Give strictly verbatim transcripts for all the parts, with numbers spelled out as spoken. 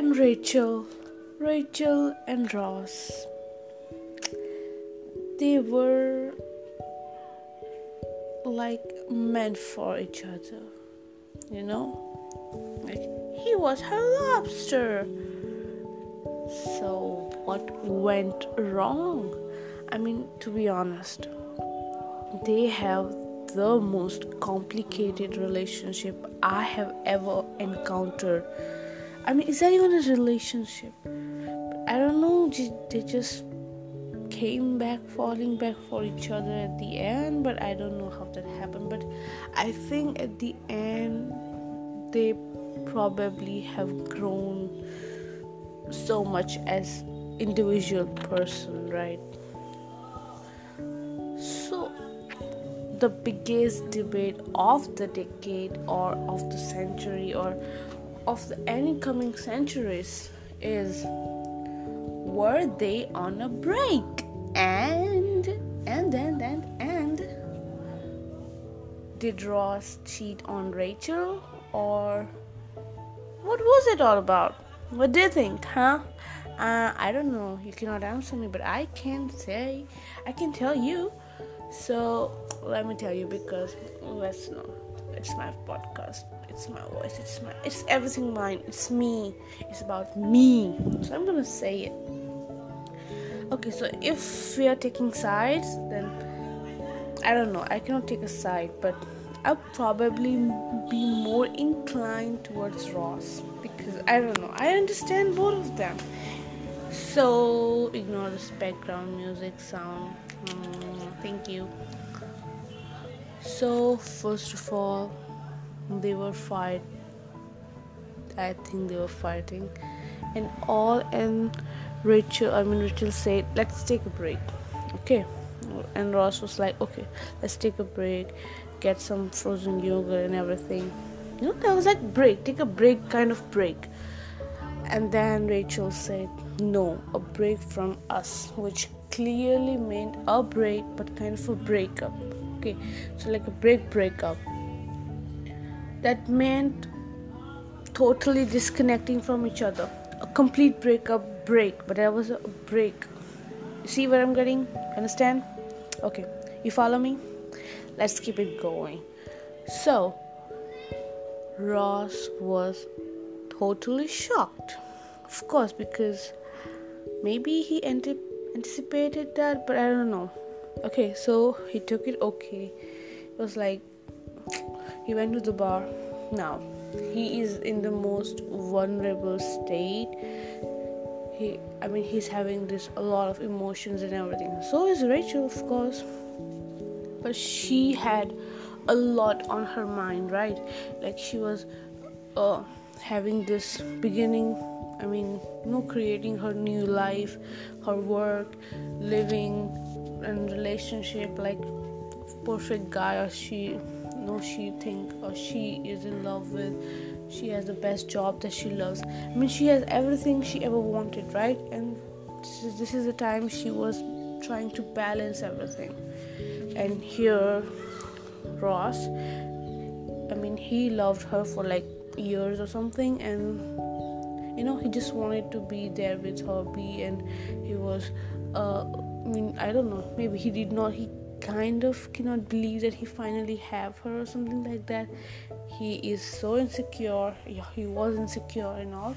and Rachel, Rachel and Ross, they were like meant for each other, you know? Like, he was her lobster. So, what went wrong? I mean, to be honest, they have the most complicated relationship I have ever encountered. I mean, is that even a relationship? I don't know, they just came back, falling back for each other at the end, but I don't know how that happened. But I think at the end, they probably have grown so much as individual person, right? So the biggest debate of the decade or of the century or of the any coming centuries is, were they on a break? And and and and and did Ross cheat on Rachel, or what was it all about? What do you think, huh? Uh, I don't know. You cannot answer me, but I can say, I can tell you. So let me tell you, because let's know. It's my podcast. It's my voice. It's my. It's everything mine. It's me. It's about me. So I'm gonna say it. Okay. So if we are taking sides, then I don't know. I cannot take a side, but I'll probably be more inclined towards Ross, because I don't know, I understand both of them. So ignore this background music sound. Mm, thank you. So first of all, they were fight. I think they were fighting, and all and Rachel. I mean Rachel said, "Let's take a break." Okay, and Ross was like, "Okay, let's take a break. Get some frozen yogurt and everything." You know, that was like break, take a break kind of break. And then Rachel said, no, a break from us, which clearly meant a break, but kind of a breakup. Okay, so like a break breakup. That meant totally disconnecting from each other. A complete breakup, break, but that was a break. You see where I'm getting? Understand? Okay, you follow me? Let's keep it going. So, Ross was totally shocked. Of course, because maybe he ante- anticipated that, but I don't know. Okay, so he took it okay. It was like, he went to the bar. Now, he is in the most vulnerable state. He, I mean, he's having this, a lot of emotions and everything. So is Rachel, of course. But she had a lot on her mind, right? Like she was uh, having this beginning, I mean, you know, creating her new life, her work, living and relationship, like perfect guy, or she, you know, she think or she is in love with. She has the best job that she loves. I mean, she has everything she ever wanted, right? And this is, this is the time she was trying to balance everything. And here Ross, I mean, he loved her for like years or something, and you know, he just wanted to be there with her, be, and he was uh I mean, I don't know, maybe he did not he kind of cannot believe that he finally have her or something like that. He is so insecure. Yeah, he was insecure and all,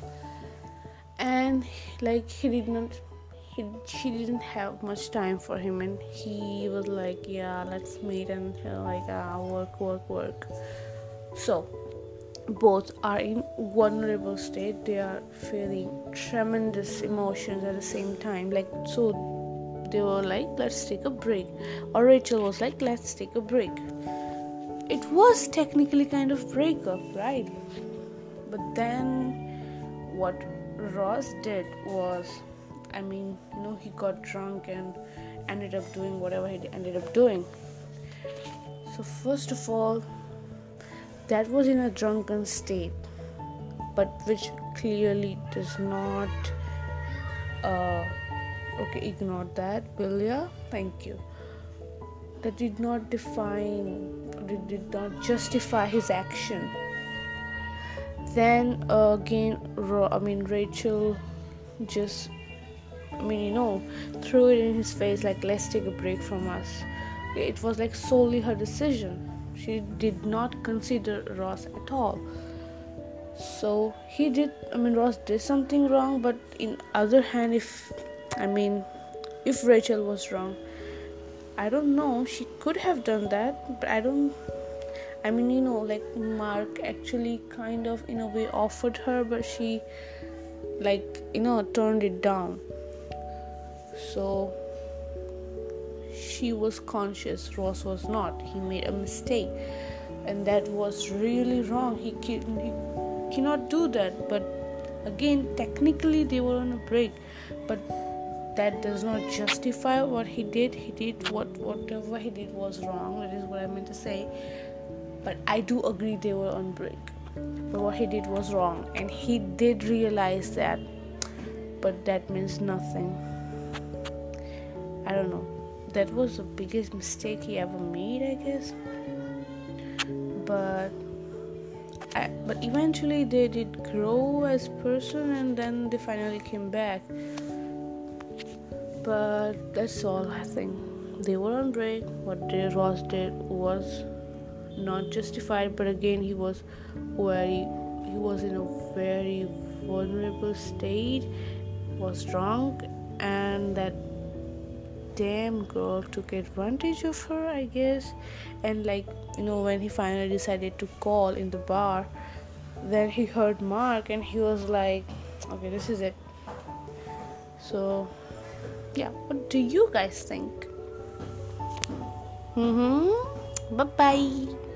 and like he did not He, she didn't have much time for him, and he was like, yeah, let's meet, and you know, like ah, work work work. So both are in vulnerable state. They are feeling tremendous emotions at the same time, like, so they were like, let's take a break, or Rachel was like, let's take a break. It was technically kind of breakup, right? But then what Ross did was, I mean, you know, he got drunk and ended up doing whatever he ended up doing. So first of all, that was in a drunken state, but which clearly does not uh okay, ignore that, Billia, thank you. That did not define, it did not justify his action. Then uh, again, Ro- I mean Rachel just, I mean, you know, threw it in his face like, let's take a break from us. It was like solely her decision. She did not consider Ross at all. So he did, I mean, Ross did something wrong, but in other hand, if, I mean, if Rachel was wrong, I don't know, she could have done that, but I don't, I mean, you know, like Mark actually kind of in a way offered her, but she like, you know, turned it down. So she was conscious, Ross was not. He made a mistake, and that was really wrong. He, can, he cannot do that. But again, technically they were on a break, but that does not justify what he did. He did what whatever he did was wrong. That is what I meant to say. But I do agree they were on break. But what he did was wrong, and he did realize that. But that means nothing. I don't know. That was the biggest mistake he ever made, I guess. But I, but eventually they did grow as person, and then they finally came back. But that's all. I think they were on break. What they, Ross did was not justified, but again, he was very he was in a very vulnerable state, was drunk, and that damn girl took advantage of her, I guess. And like, you know, when he finally decided to call in the bar, then he heard Mark, and he was like, okay, this is it. So yeah, what do you guys think? Mm-hmm. Bye bye.